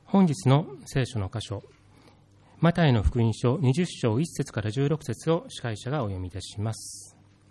本日の聖書の箇所、マタイの福音書20章1節から16節を司会者がお読みいたします。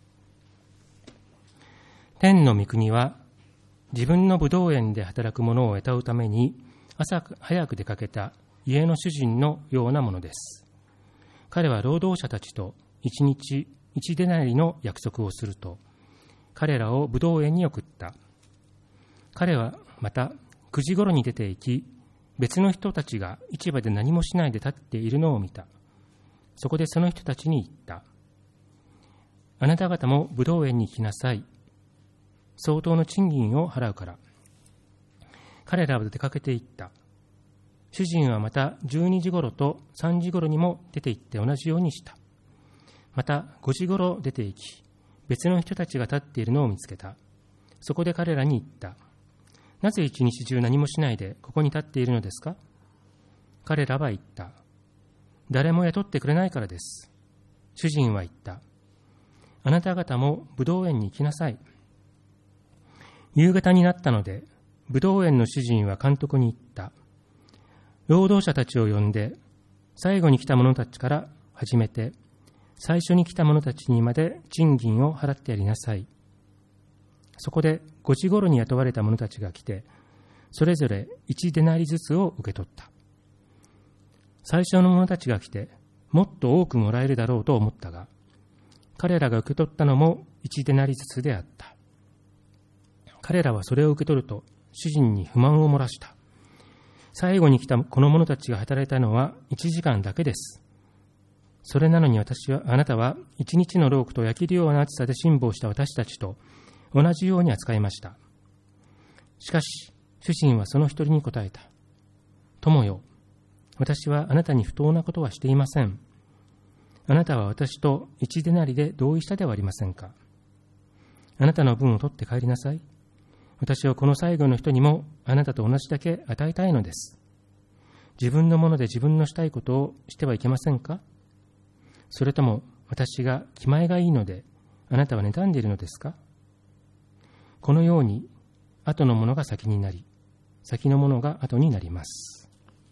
天の御国は、自分の葡萄園で働く者を雇うために朝早く出かけた家の主人のようなものです。彼は労働者たちと1日1デナリの約束をすると、彼らを葡萄園に送った。彼はまた9時頃に出て行き、別の人たちが市場で何もしないで立っているのを見た。そこでその人たちに言った。あなた方も葡萄園に来なさい。相当の賃金を払うから。彼らは出かけて行った。主人はまた12時頃と3時頃にも出て行って同じようにした。また5時頃出て行き、別の人たちが立っているのを見つけた。そこで彼らに言った。なぜ一日中何もしないでここに立っているのですか？彼らは言った。誰も雇ってくれないからです。主人は言った。あなた方も葡萄園に行きなさい。夕方になったので、葡萄園の主人は監督に言った。労働者たちを呼んで、最後に来た者たちから始めて、最初に来た者たちにまで賃金を払ってやりなさい。そこで5時頃に雇われた者たちが来て、それぞれ1デナリずつを受け取った。最初の者たちが来て、もっと多くもらえるだろうと思ったが、彼らが受け取ったのも1デナリずつであった。彼らはそれを受け取ると、主人に不満を漏らした。最後に来たこの者たちが働いたのは1時間だけです。それなのにあなたは1日の労苦と焼けるような暑さで辛抱した私たちと同じように扱いました。しかし、主人はその一人に答えた。友よ、私はあなたに不当なことはしていません。あなたは私と1デナリで同意したではありませんか。あなたの分を取って帰りなさい。私はこの最後の人にもあなたと同じだけ与えたいのです。自分のもので自分のしたいことをしてはいけませんか？それとも私が気前がいいのであなたは妬んでいるのですか？このように後のものが先になり、先のものが後になります。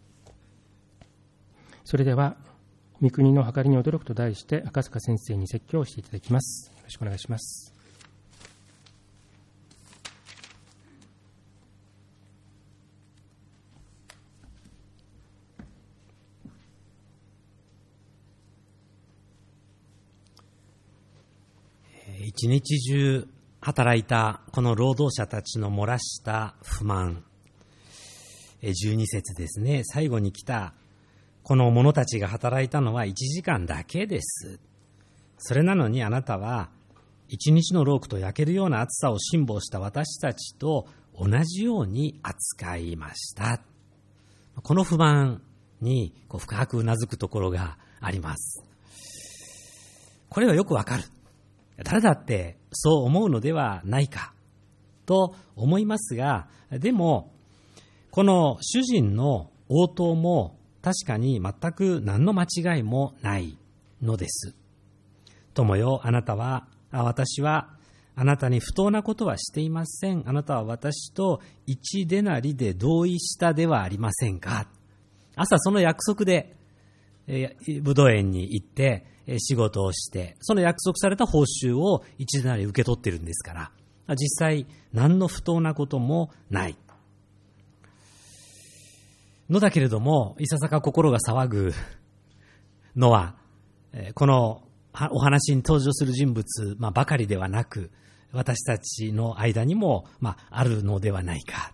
それでは御国の計りに驚くと題して赤塚先生に説教をしていただきます。よろしくお願いします。 一日中働いたこの労働者たちの漏らした不満、12節ですね。最後に来たこの者たちが働いたのは1時間だけです。それなのにあなたは一日の労苦と焼けるような暑さを辛抱した私たちと同じように扱いました。この不満に深くうなずくところがあります。これはよくわかる。誰だってそう思うのではないかと思いますが、でもこの主人の応答も確かに全く何の間違いもないのです。友よ、私はあなたに不当なことはしていません。あなたは私と1デナリで同意したではありませんか。朝その約束で葡萄園に行って仕事をして、その約束された報酬を1デナリ受け取っているんですから、実際何の不当なこともないのだけれども、いささか心が騒ぐのは、このお話に登場する人物ばかりではなく、私たちの間にもあるのではないか。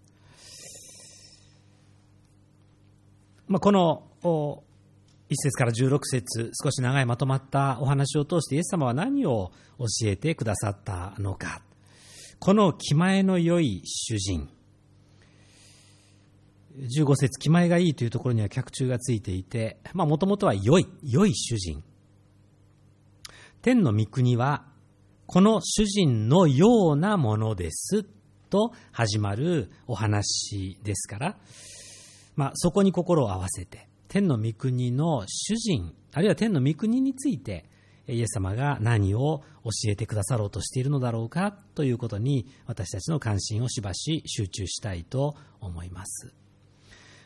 この1節から16節、少し長いまとまったお話を通してイエス様は何を教えてくださったのか。この気前の良い主人、15節、気前がいいというところには脚注がついていて、もともとは良い主人。天の御国はこの主人のようなものですと始まるお話ですから、そこに心を合わせて、天の御国の主人、あるいは天の御国についてイエス様が何を教えてくださろうとしているのだろうかということに、私たちの関心をしばし集中したいと思います。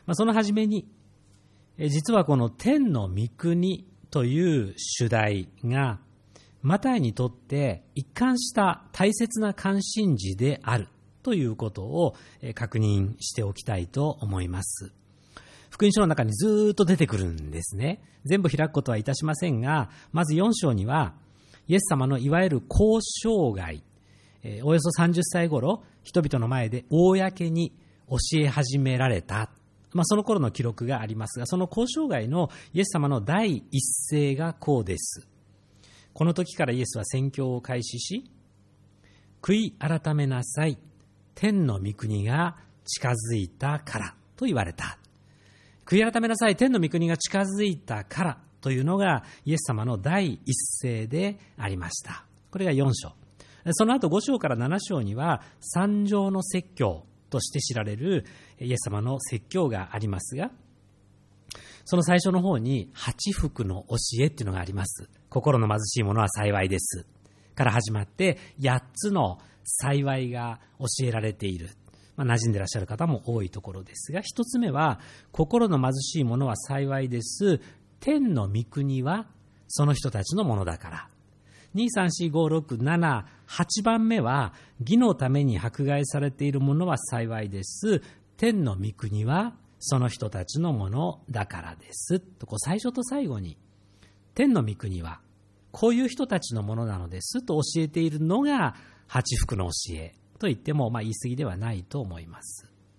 その初めに、実はこの天の御国という主題が、マタイにとって一貫した大切な関心事であるということを確認しておきたいと思います。福音書の中にずっと出てくるんですね。全部開くことはいたしませんが、まず4章には、イエス様のいわゆる交渉外、およそ30歳頃、人々の前で公に教え始められた。その頃の記録がありますが、その交渉外のイエス様の第一声がこうです。この時からイエスは宣教を開始し、悔い改めなさい。天の御国が近づいたからと言われた。悔い改めなさい。天の御国が近づいたからというのがイエス様の第一声でありました。これが4章。その後5章から7章には三条の説教として知られるイエス様の説教がありますが、その最初の方に八福の教えっていうのがあります。心の貧しい者は幸いですから始まって8つの幸いが教えられている。馴染んでいらっしゃる方も多いところですが、一つ目は心の貧しい者は幸いです。天の御国はその人たちのものだから。2、3、4、5、6、7、8番目は義のために迫害されている者は幸いです。天の御国はその人たちのものだからです。と最初と最後に天の御国はこういう人たちのものなのですと教えているのが八福の教えと言っても言い過ぎではないと思います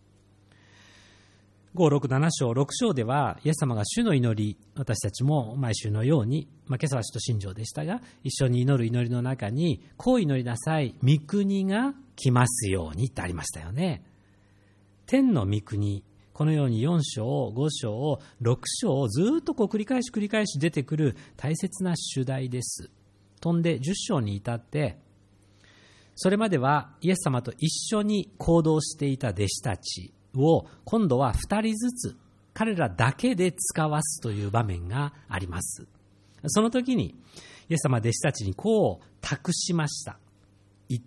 。5、6、7章、6章ではイエス様が主の祈り、私たちも毎週のように、今朝は使徒信条でしたが、一緒に祈る祈りの中に、こう祈りなさい、御国が来ますようにってありましたよね。天の御国、このように4章、5章、6章をずっと繰り返し出てくる大切な主題です。飛んで10章に至って、それまではイエス様と一緒に行動していた弟子たちを今度は2人ずつ彼らだけで使わすという場面があります。その時にイエス様は弟子たちにこう託しました。言って、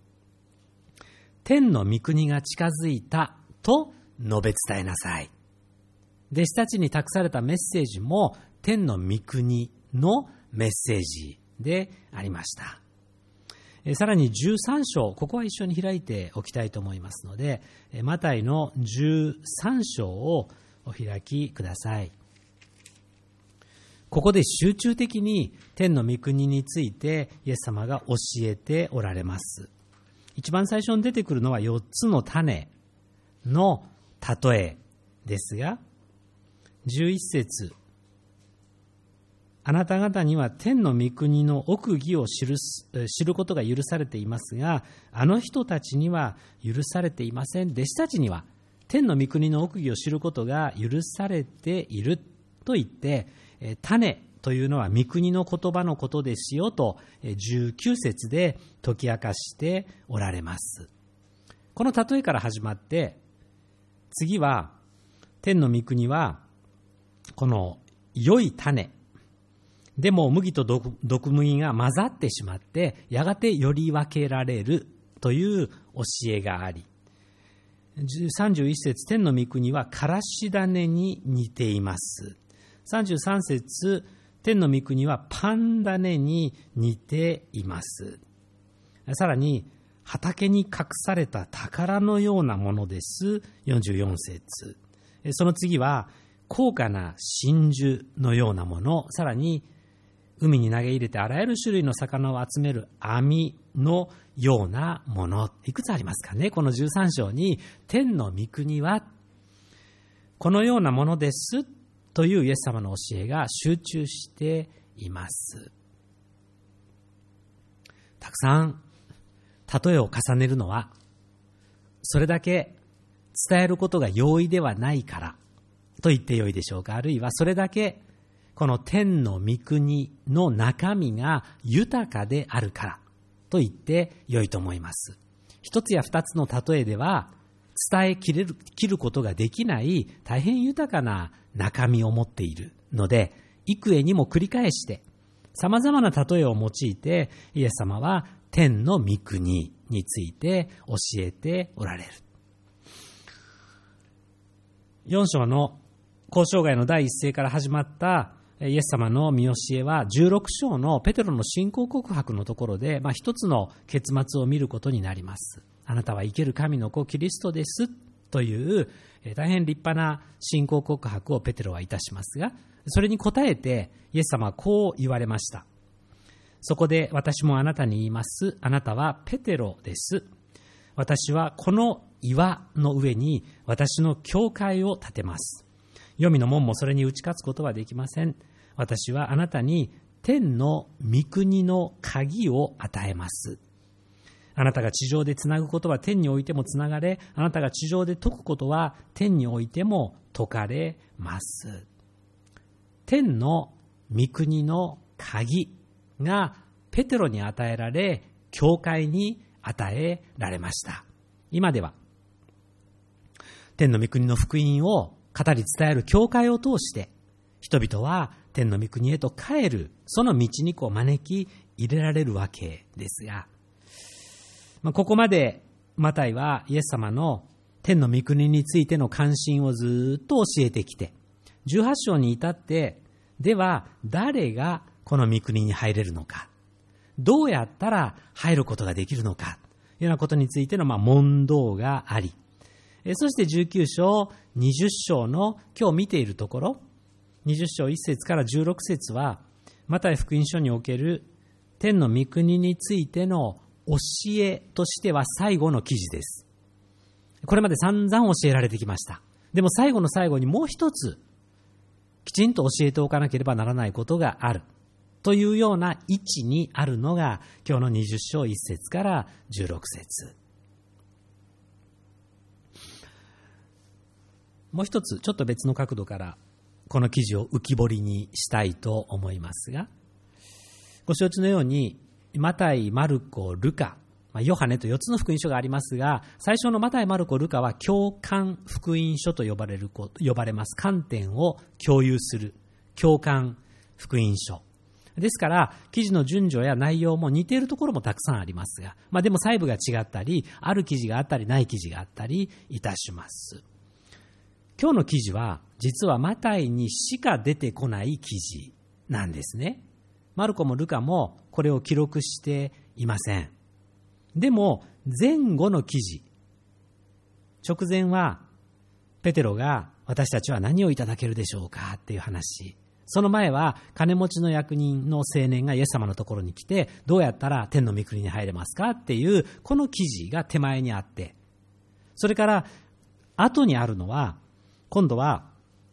天の御国が近づいたと述べ伝えなさい。弟子たちに託されたメッセージも天の御国のメッセージでありました。さらに13章、ここは一緒に開いておきたいと思いますので、マタイの13章をお開きください。ここで集中的に天の御国についてイエス様が教えておられます。一番最初に出てくるのは4つの種の例えですが、11節、あなた方には天の御国の奥義を知ることが許されていますが、あの人たちには許されていません。弟子たちには天の御国の奥義を知ることが許されていると言って、種というのは御国の言葉のことですよと19節で解き明かしておられます。この例えから始まって、次は天の御国はこの良い種でも麦と毒麦が混ざってしまってやがてより分けられるという教えがあり、31節、天の御国はからし種に似ています。33節、天の御国はパン種に似ています。さらに畑に隠された宝のようなものです。44節、その次は高価な真珠のようなもの、さらに海に投げ入れてあらゆる種類の魚を集める網のようなもの、いくつありますかね。この13章に天の御国はこのようなものですというイエス様の教えが集中しています。たくさん例えを重ねるのはそれだけ伝えることが容易ではないからと言ってよいでしょうか。あるいはそれだけこの天の御国の中身が豊かであるからと言ってよいと思います。一つや二つの例えでは伝えきることができない大変豊かな中身を持っているので、幾重にも繰り返して様々な例えを用いてイエス様は天の御国について教えておられる。 4章の交渉外の第一声から始まったイエス様の見教えは16章のペテロの信仰告白のところで、一つの結末を見ることになります。あなたは生ける神の子キリストですという大変立派な信仰告白をペテロはいたしますが、それに応えてイエス様はこう言われました。そこで私もあなたに言います。あなたはペテロです。私はこの岩の上に私の教会を建てます。黄泉の門もそれに打ち勝つことはできません。私はあなたに天の御国の鍵を与えます。あなたが地上でつなぐことは天においてもつながれ、あなたが地上で解くことは天においても解かれます。天の御国の鍵がペテロに与えられ、教会に与えられました。今では天の御国の福音を語り伝える教会を通して人々は天の御国へと帰る、その道に招き入れられるわけですが、ここまでマタイはイエス様の天の御国についての関心をずっと教えてきて、18章に至ってでは誰がこの御国に入れるのか、どうやったら入ることができるのかというようなことについての問答があり、そして19章20章の今日見ているところ、20章1節から16節はマタイ福音書における天の御国についての教えとしては最後の記事です。これまで散々教えられてきました。でも最後の最後にもう一つきちんと教えておかなければならないことがあるというような位置にあるのが今日の20章1節から16節。もう一つちょっと別の角度からこの記事を浮き彫りにしたいと思いますが、ご承知のようにマタイ、マルコ、ルカ、ヨハネと4つの福音書がありますが、最初のマタイ、マルコ、ルカは共感福音書と呼ばれます。観点を共有する共感福音書ですから、記事の順序や内容も似ているところもたくさんありますが、でも細部が違ったり、ある記事があったりない記事があったりいたします。今日の記事は実はマタイにしか出てこない記事なんですね。マルコもルカもこれを記録していません。でも前後の記事、直前はペテロが私たちは何をいただけるでしょうかっていう話、その前は金持ちの役人の青年がイエス様のところに来て、どうやったら天の御国に入れますかっていうこの記事が手前にあって、それから後にあるのは今度は、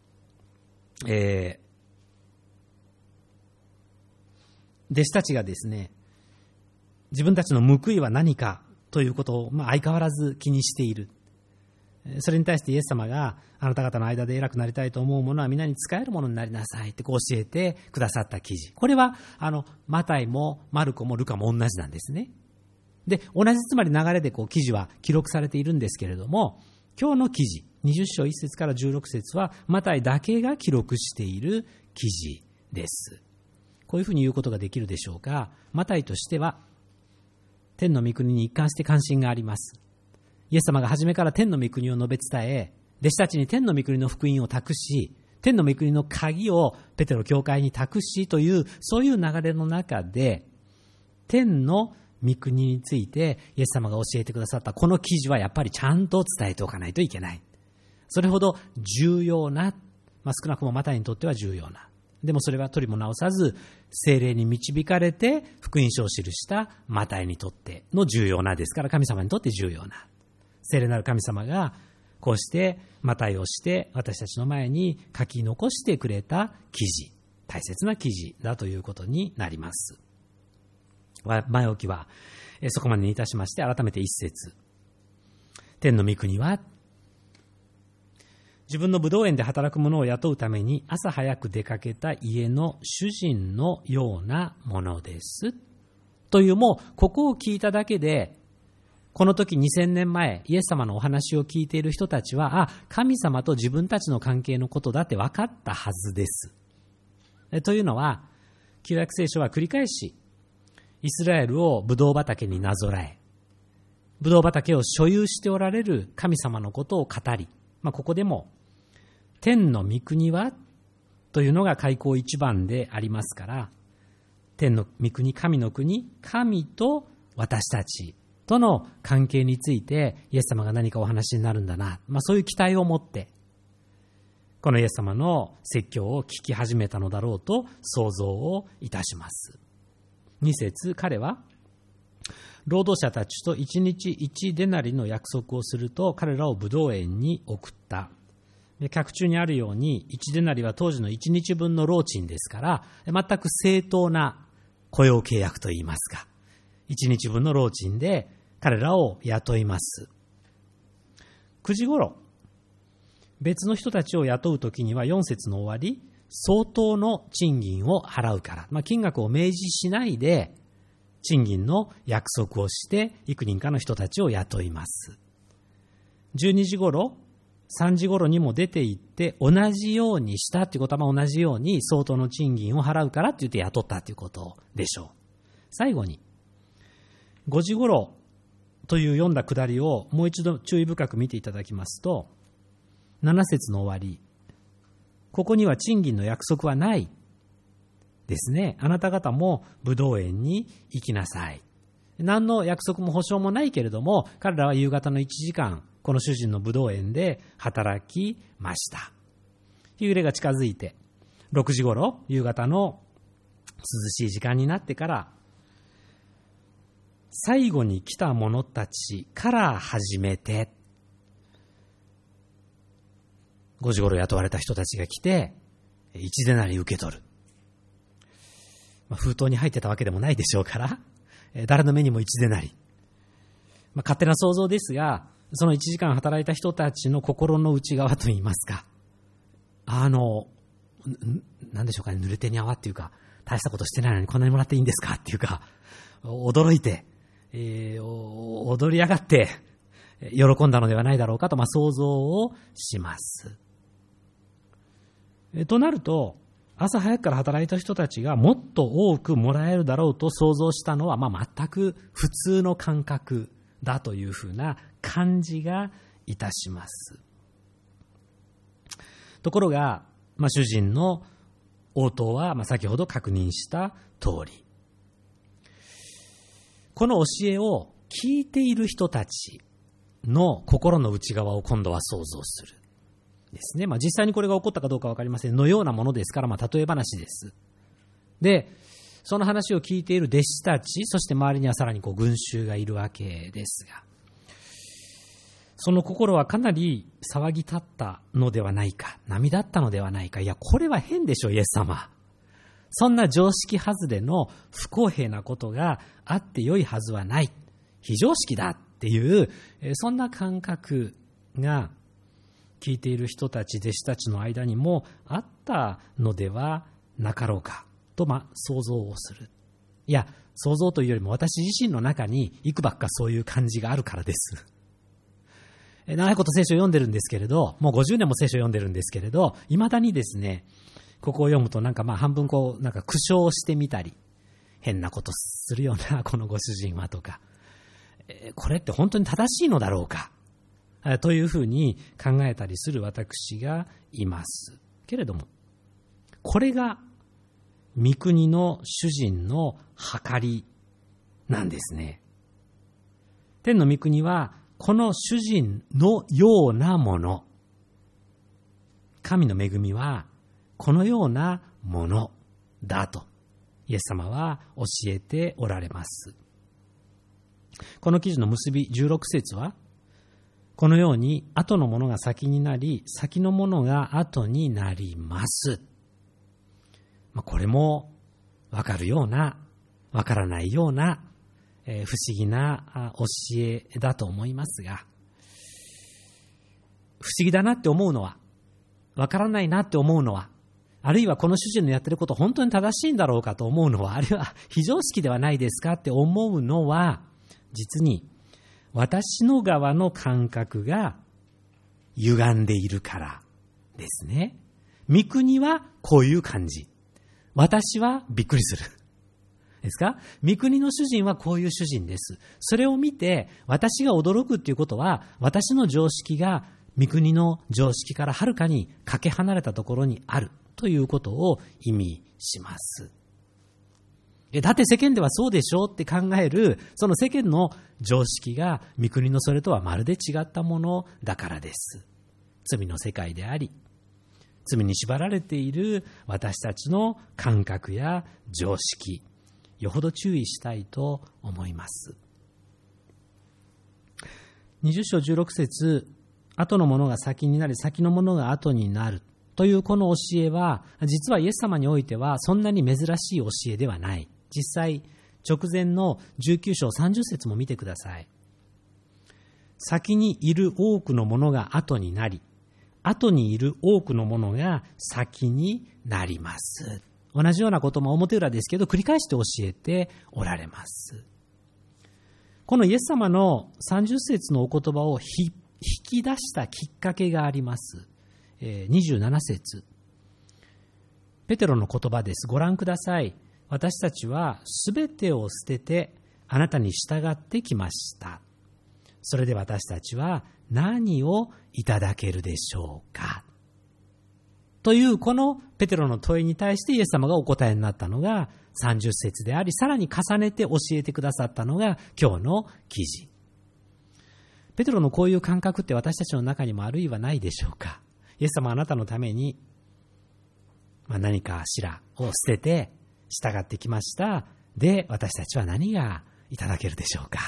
弟子たちがですね、自分たちの報いは何かということを相変わらず気にしている。それに対してイエス様が、あなた方の間で偉くなりたいと思うものは皆に仕えるものになりなさいって教えてくださった記事。これはマタイもマルコもルカも同じなんですね。で、同じつまり流れで記事は記録されているんですけれども、今日の記事20章1節から16節はマタイだけが記録している記事です。こういうふうに言うことができるでしょうか。マタイとしては天の御国に一貫して関心があります。イエス様が初めから天の御国を述べ伝え、弟子たちに天の御国の福音を託し、天の御国の鍵をペテロ教会に託しという、そういう流れの中で、天の御国についてイエス様が教えてくださったこの記事はやっぱりちゃんと伝えておかないといけない。それほど重要な、少なくともマタイにとっては重要な。でもそれは取りも直さず、聖霊に導かれて福音書を記したマタイにとっての重要なですから、神様にとって重要な。聖霊なる神様がこうしてマタイをして私たちの前に書き残してくれた記事、大切な記事だということになります。前置きはそこまでにいたしまして、改めて一節。天の御国は自分の葡萄園で働く者を雇うために朝早く出かけた家の主人のようなものですという、もうここを聞いただけで、この時2000年前イエス様のお話を聞いている人たちは、神様と自分たちの関係のことだって分かったはずです。というのは、旧約聖書は繰り返しイスラエルをブドウ畑になぞらえ、ブドウ畑を所有しておられる神様のことを語り、ここでも天の御国はというのが開口一番でありますから、天の御国、神の国、神と私たちとの関係についてイエス様が何かお話になるんだな、そういう期待を持ってこのイエス様の説教を聞き始めたのだろうと想像をいたします。2節、彼は労働者たちと1日1デナリの約束をすると彼らをブドウ園に送った。脚注にあるように1デナリは当時の1日分の労賃ですから、全く正当な雇用契約といいますか、1日分の労賃で彼らを雇います。9時ごろ、別の人たちを雇うときには4節の終わり、相当の賃金を払うから、金額を明示しないで賃金の約束をして幾人かの人たちを雇います。12時ごろ、3時ごろにも出て行って同じようにしたということは、同じように相当の賃金を払うからと言って雇ったということでしょう。最後に5時ごろという読んだくだりをもう一度注意深く見ていただきますと、7節の終わり、ここには賃金の約束はないですね。あなた方もブドウ園に行きなさい。何の約束も保証もないけれども、彼らは夕方の1時間この主人のブドウ園で働きました。日暮れが近づいて6時ごろ、夕方の涼しい時間になってから、最後に来た者たちから始めて、5時ごろ雇われた人たちが来て1デナリ受け取る。封筒に入ってたわけでもないでしょうから、誰の目にも1デナリ。勝手な想像ですが、その1時間働いた人たちの心の内側といいますか、なんでしょうかね、濡れ手に泡っていうか、大したことしてないのにこんなにもらっていいんですかっていうか、驚いて、踊り上がって喜んだのではないだろうかと、想像をします。となると、朝早くから働いた人たちがもっと多くもらえるだろうと想像したのは、全く普通の感覚だというふうな感じがいたします。ところが、主人の応答は、先ほど確認した通り、この教えを聞いている人たちの心の内側を今度は想像するですね。実際にこれが起こったかどうか分かりませんのようなものですから、例え話です。で、その話を聞いている弟子たち、そして周りにはさらに群衆がいるわけですが、その心はかなり騒ぎ立ったのではないか、波立ったのではないか。いや、これは変でしょ、イエス様。そんな常識外れの不公平なことがあってよいはずはない。非常識だっていう、そんな感覚が聞いている人たち、弟子たちの間にもあったのではなかろうかと、想像をする。いや、想像というよりも私自身の中にいくばっかそういう感じがあるからです。長いこと聖書を読んでるんですけれど、もう50年も聖書を読んでるんですけれど、未だにですね、ここを読むと半分苦笑してみたり、変なことするよな、このご主人はとか、これって本当に正しいのだろうかというふうに考えたりする私がいますけれども、これが御国の主人の計りなんですね。天の御国はこの主人のようなもの、神の恵みはこのようなものだとイエス様は教えておられます。この記事の結び16節は、このように後のものが先になり、先のものが後になります。これもわかるような、わからないような、不思議な教えだと思いますが、不思議だなって思うのは、わからないなって思うのは、あるいはこの主人のやってること本当に正しいんだろうかと思うのは、あるいは非常識ではないですかって思うのは、実に私の側の感覚が歪んでいるからですね。御国はこういう感じ。私はびっくりする。ですか？御国の主人はこういう主人です。それを見て私が驚くっていうことは、私の常識が御国の常識からはるかにかけ離れたところにあるということを意味します。だって世間ではそうでしょうって考える、その世間の常識が御国のそれとはまるで違ったものだからです。罪の世界であり、罪に縛られている私たちの感覚や常識、よほど注意したいと思います。20章16節、後のものが先になり、先のものが後になるというこの教えは、実はイエス様においてはそんなに珍しい教えではない。実際、直前の19章30節も見てください。先にいる多くのものが後になり、後にいる多くのものが先になります。同じようなことも表裏ですけど、繰り返して教えておられます。このイエス様の30節のお言葉を引き出したきっかけがあります。27節。ペテロの言葉です。ご覧ください。私たちはすべてを捨ててあなたに従ってきました。それで私たちは何をいただけるでしょうか。というこのペテロの問いに対してイエス様がお答えになったのが30節であり、さらに重ねて教えてくださったのが今日の記事。ペテロのこういう感覚って私たちの中にもあるいはないでしょうか。イエス様はあなたのために何かしらを捨てて従ってきました。で、私たちは何がいただけるでしょうか。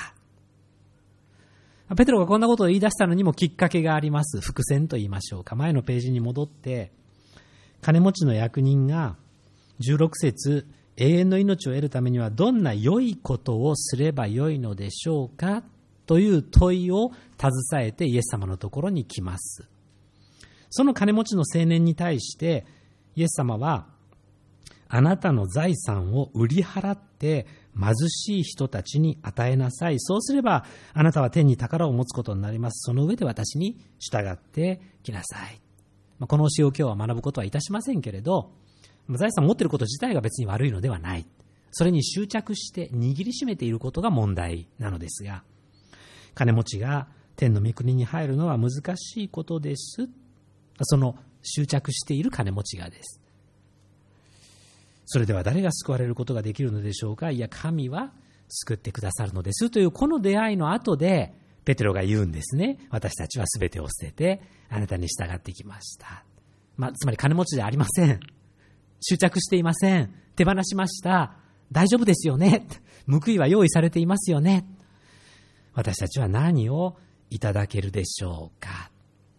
ペテロがこんなことを言い出したのにもきっかけがあります。伏線と言いましょうか。前のページに戻って、金持ちの役人が16節、永遠の命を得るためにはどんな良いことをすればよいのでしょうかという問いを携えてイエス様のところに来ます。その金持ちの青年に対してイエス様は、あなたの財産を売り払って貧しい人たちに与えなさい。そうすればあなたは天に宝を持つことになります。その上で私に従ってきなさい。この教えを今日は学ぶことはいたしませんけれど、財産を持っていること自体が別に悪いのではない。それに執着して握りしめていることが問題なのですが、金持ちが天の御国に入るのは難しいことです。その執着している金持ちがです。それでは誰が救われることができるのでしょうか。いや、神は救ってくださるのですというこの出会いの後でペテロが言うんですね。私たちはすべてを捨ててあなたに従ってきました。つまり金持ちではありません。執着していません。手放しました。大丈夫ですよね。報いは用意されていますよね。私たちは何をいただけるでしょうか。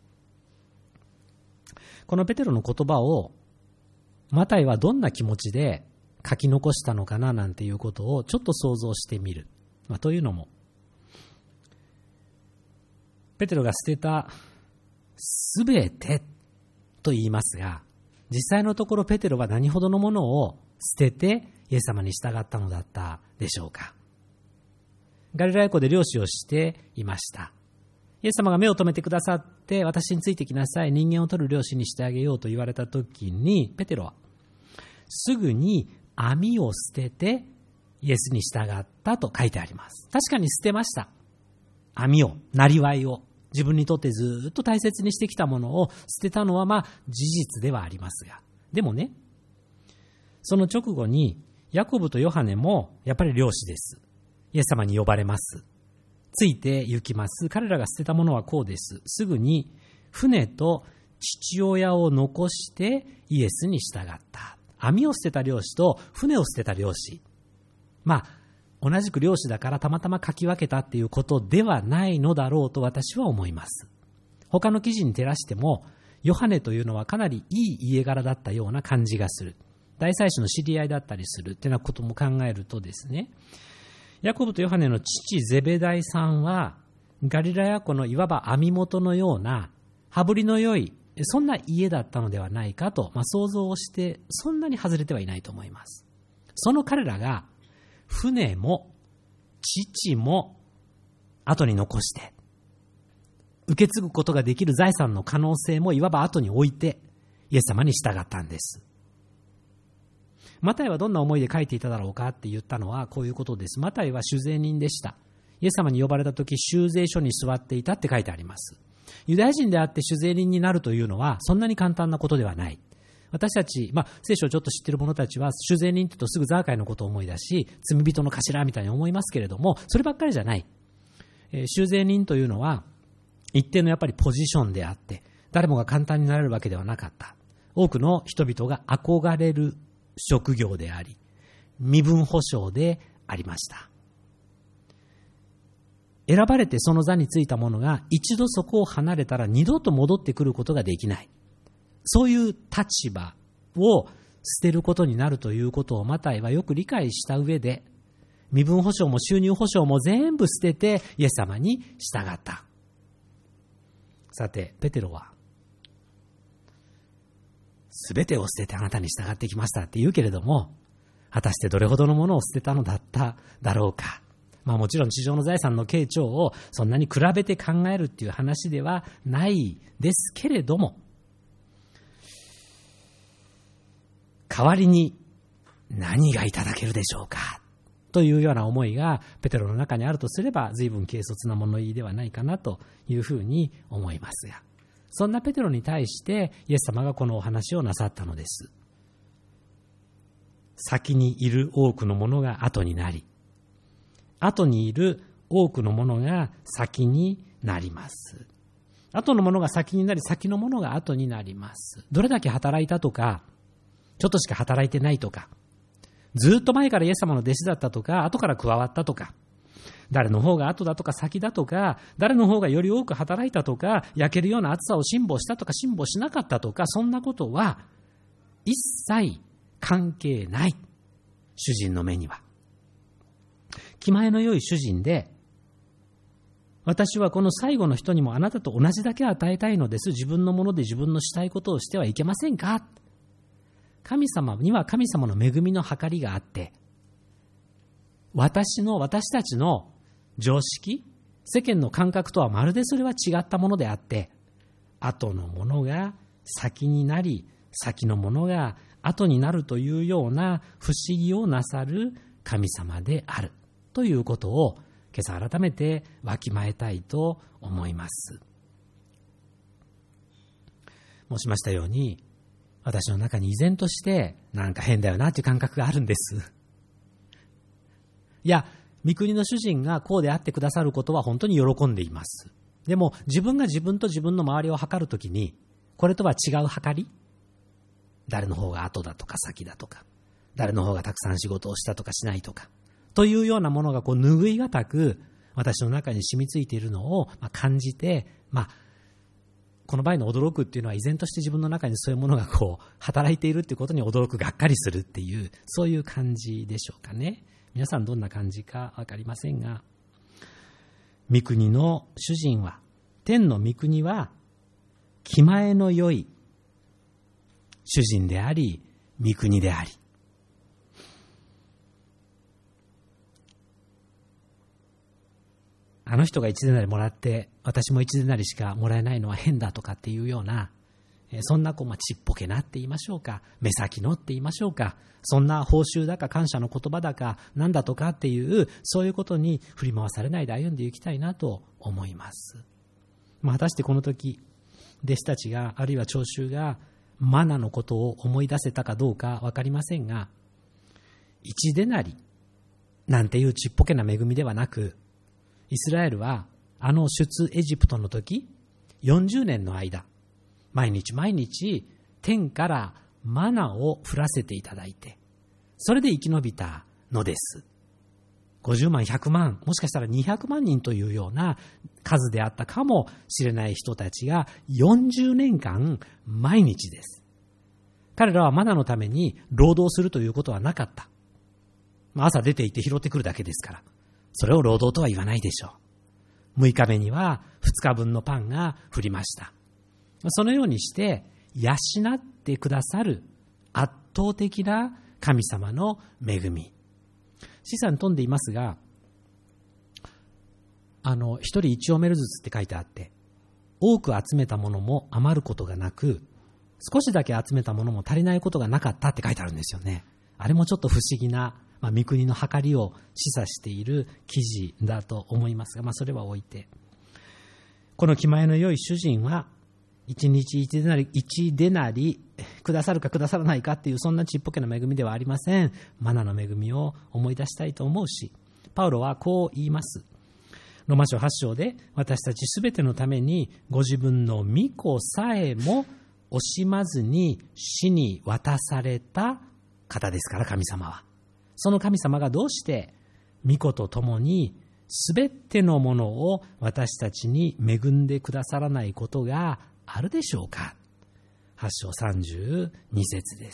このペテロの言葉をマタイはどんな気持ちで書き残したのかななんていうことをちょっと想像してみる。というのも、ペテロが捨てたすべてと言いますが、実際のところペテロは何ほどのものを捨ててイエス様に従ったのだったでしょうか。ガリラヤ湖で漁師をしていました。イエス様が目を留めてくださって、私についてきなさい、人間を取る漁師にしてあげようと言われたときに、ペテロはすぐに網を捨ててイエスに従ったと書いてあります。確かに捨てました。網を、なりわいを、自分にとってずっと大切にしてきたものを捨てたのは事実ではありますが、でもね、その直後にヤコブとヨハネもやっぱり漁師です。イエス様に呼ばれます。ついて行きます。彼らが捨てたものはこうです。すぐに船と父親を残してイエスに従った。網を捨てた漁師と船を捨てた漁師。同じく漁師だからたまたま書き分けたっていうことではないのだろうと私は思います。他の記事に照らしても、ヨハネというのはかなりいい家柄だったような感じがする。大祭司の知り合いだったりするっていうようなことも考えるとですね、ヤコブとヨハネの父ゼベダイさんはガリラヤ湖のいわば網元のような羽振りの良いそんな家だったのではないかと、想像をしてそんなに外れてはいないと思います。その彼らが船も父も後に残して受け継ぐことができる財産の可能性もいわば後に置いてイエス様に従ったんです。マタイはどんな思いで書いていただろうかって言ったのはこういうことです。マタイは酒税人でした。イエス様に呼ばれた時、修税所に座っていたって書いてあります。 ユダヤ人であって主税人になるというのはそんなに簡単なことではない。私たち、聖書をちょっと知っている者たちは、主税人というとすぐザーカイのことを思い出し、罪人の頭みたいに思いますけれども、そればっかりじゃない。主税人というのは、一定のやっぱりポジションであって、誰もが簡単になれるわけではなかった。多くの人々が憧れる職業であり、身分保障でありました。選ばれてその座についた者が一度そこを離れたら二度と戻ってくることができない。そういう立場を捨てることになるということをマタイはよく理解した上で、身分保障も収入保障も全部捨ててイエス様に従った。さて、ペテロは、すべてを捨ててあなたに従ってきましたって言うけれども、果たしてどれほどのものを捨てたのだっただろうか。もちろん地上の財産の傾聴をそんなに比べて考えるっていう話ではないですけれども、代わりに何がいただけるでしょうかというような思いがペテロの中にあるとすれば、随分軽率な物言いではないかなというふうに思いますが、そんなペテロに対してイエス様がこのお話をなさったのです。先にいる多くのものが後になり、後にいる多くのものが先になります。後のものが先になり、先のものが後になります。どれだけ働いたとか、ちょっとしか働いてないとか、ずっと前からイエス様の弟子だったとか、後から加わったとか、誰の方が後だとか先だとか、誰の方がより多く働いたとか、焼けるような暑さを辛抱したとか辛抱しなかったとか、そんなことは一切関係ない。主人の目には。気前の良い主人で、私はこの最後の人にもあなたと同じだけ与えたいのです。自分のもので自分のしたいことをしてはいけませんか。神様には神様の恵みの計りがあって、私たちの常識、世間の感覚とはまるでそれは違ったものであって、後のものが先になり、先のものが後になるというような不思議をなさる神様であるということを今朝改めてわきまえたいと思います。申しましたように、私の中に依然としてなんか変だよなという感覚があるんです。いや、御国の主人がこうであってくださることは本当に喜んでいます。でも自分が自分と自分の周りを測るときに、これとは違う測り、誰の方が後だとか先だとか、誰の方がたくさん仕事をしたとかしないとかというようなものが拭いがたく私の中に染みついているのを感じて、この場合の驚くっていうのは依然として自分の中にそういうものが働いているっていうことに驚く、がっかりするっていう、そういう感じでしょうかね。皆さんどんな感じかわかりませんが、御国の主人は、天の御国は気前の良い主人であり、御国であり、あの人が1デナリもらって私も1デナリしかもらえないのは変だとかっていうような、そんなちっぽけなって言いましょうか、目先のって言いましょうか、そんな報酬だか感謝の言葉だかなんだとかっていう、そういうことに振り回されないで歩んでいきたいなと思います。果たしてこの時弟子たちが、あるいは聴衆がマナのことを思い出せたかどうか分かりませんが、1デナリなんていうちっぽけな恵みではなく、イスラエルはあの出エジプトの時40年の間、毎日毎日天からマナを降らせていただいて、それで生き延びたのです。50万、100万、もしかしたら200万人というような数であったかもしれない人たちが40年間毎日です。彼らはマナのために労働するということはなかった。朝出て行って拾ってくるだけですから、それを労働とは言わないでしょう。6日目には2日分のパンが降りました。そのようにして養ってくださる圧倒的な神様の恵み。資産飛んでいますが、一人1オメルずつって書いてあって、多く集めたものも余ることがなく、少しだけ集めたものも足りないことがなかったって書いてあるんですよね。あれもちょっと不思議な、御国の計りを示唆している記事だと思いますが、それは置いて、 この気前の良い主人は、一日一デナリくださるかくださらないかっていう、そんなちっぽけな恵みではありません。マナの恵みを思い出したいと思うし、パウロはこう言います。ローマ書8章で、私たちすべてのためにご自分の御子さえも惜しまずに死に渡された方ですから、神様は。その神様がどうして御子と共にすべてのものを私たちに恵んでくださらないことがあるでしょうか。8章32節です。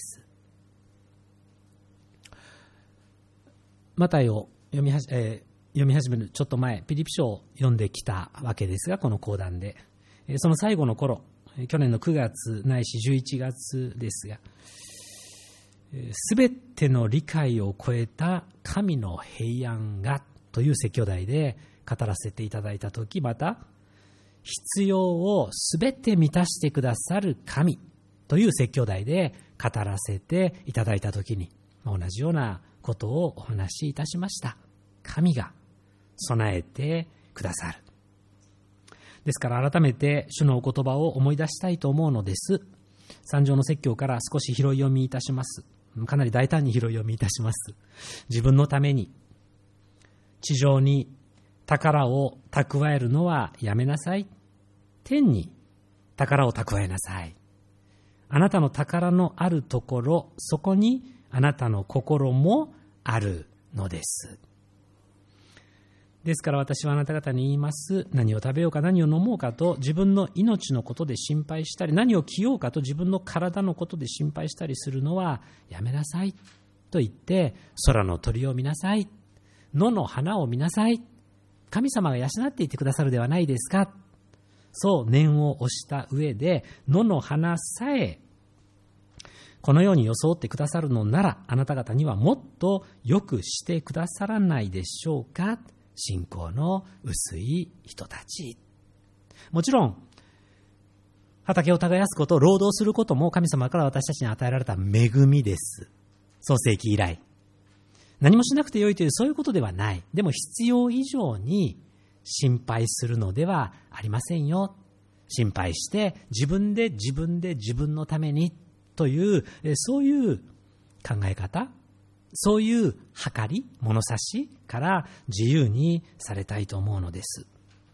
マタイを読み始めるちょっと前、ピリピ書を読んできたわけですが、この講談で。その最後の頃、去年の9月ないし11月ですが、すべての理解を超えた神の平安がという説教題で語らせていただいたとき、また、必要をすべて満たしてくださる神という説教題で語らせていただいたときに、同じようなことをお話しいたしました。神が備えてくださる。ですから改めて主のお言葉を思い出したいと思うのです。三条の説教から少し拾い読みいたします。かなり大胆に拾い読みいたします。自分のために地上に宝を蓄えるのはやめなさい。天に宝を蓄えなさい。あなたの宝のあるところ、そこにあなたの心もあるのです。ですから私はあなた方に言います。何を食べようか何を飲もうかと自分の命のことで心配したり、何を着ようかと自分の体のことで心配したりするのはやめなさいと言って、空の鳥を見なさい、野の花を見なさい、神様が養っていてくださるではないですか。そう念を押した上で、野の花さえこのように装ってくださるのなら、あなた方にはもっとよくしてくださらないでしょうか。信仰の薄い人たち。もちろん畑を耕すこと、労働することも神様から私たちに与えられた恵みです。創世記以来何もしなくてよいというそういうことではない。でも必要以上に心配するのではありませんよ。心配して自分で自分のためにという、そういう考え方、そういう計り、物差しから自由にされたいと思うのです。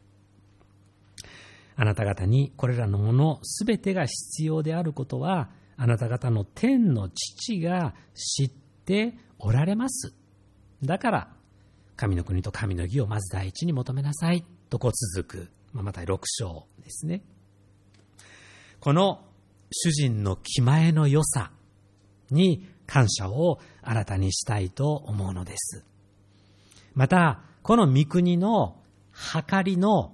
あなた方にこれらのものすべてが必要であることは、あなた方の天の父が知っておられます。だから神の国と神の義をまず第一に求めなさいとこう続く、また6章ですね。この主人の気前の良さに感謝を新たにしたいと思うのです。またこの御国の計りの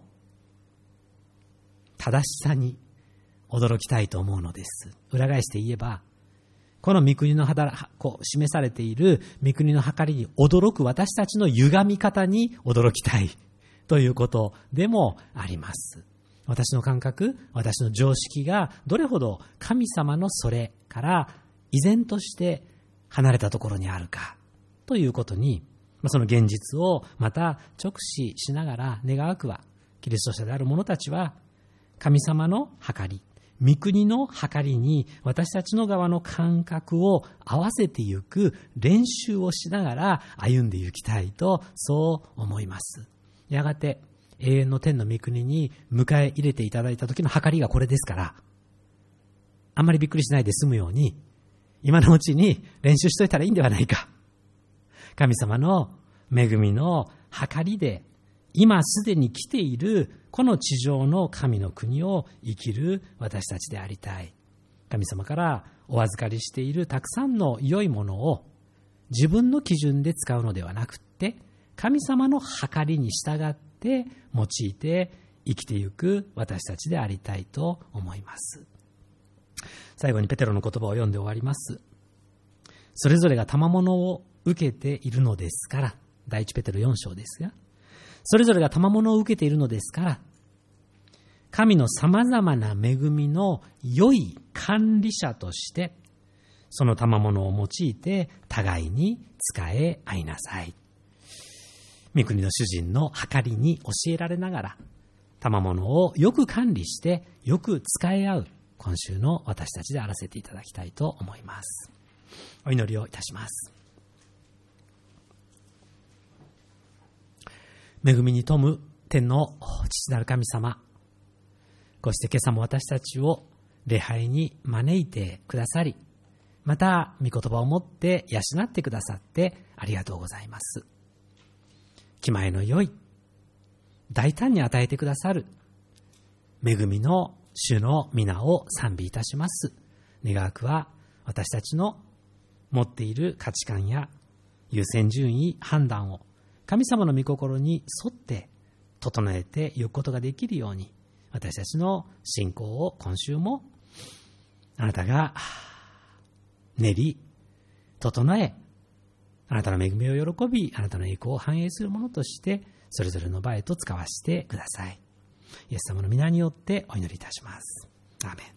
正しさに驚きたいと思うのです。裏返して言えば、この御国の示されている御国の計りに驚く私たちの歪み方に驚きたいということでもあります。私の感覚、私の常識がどれほど神様のそれから依然として離れたところにあるかということに、その現実をまた直視しながら願わくは、キリスト者である者たちは神様の計り、御国の計りに私たちの側の感覚を合わせていく練習をしながら歩んでいきたいと、そう思います。やがて永遠の天の御国に迎え入れていただいた時の計りがこれですから、あんまりびっくりしないで済むように今のうちに練習しといたらいいんではないか。神様の恵みの計りで今すでに来ているこの地上の神の国を生きる私たちでありたい。神様からお預かりしているたくさんの良いものを自分の基準で使うのではなくって、神様の計りに従って用いて生きていく私たちでありたいと思います。最後にペテロの言葉を読んで終わります。それぞれが賜物を受けているのですから、第一ペテロ4章ですが、それぞれが賜物を受けているのですから、神のさまざまな恵みの良い管理者として、その賜物を用いて互いに仕え合いなさい。御国の主人の計りに教えられながら、 賜物をよく管理してよく使い合う今週の私たちであらせていただきたいと思います。お祈りをいたします。恵みに富む天の父なる神様、こうして今朝も私たちを礼拝に招いてくださり、また御言葉を持って養ってくださってありがとうございます。気前の良い、大胆に与えてくださる恵みの主の皆を賛美いたします。願わくは私たちの持っている価値観や優先順位、判断を神様の御心に沿って整えていくことができるように、私たちの信仰を今週もあなたが練り整え、あなたの恵みを喜び、あなたの栄光を反映するものとしてそれぞれの場へと使わせてください。イエス様の皆によってお祈りいたします。アーメン。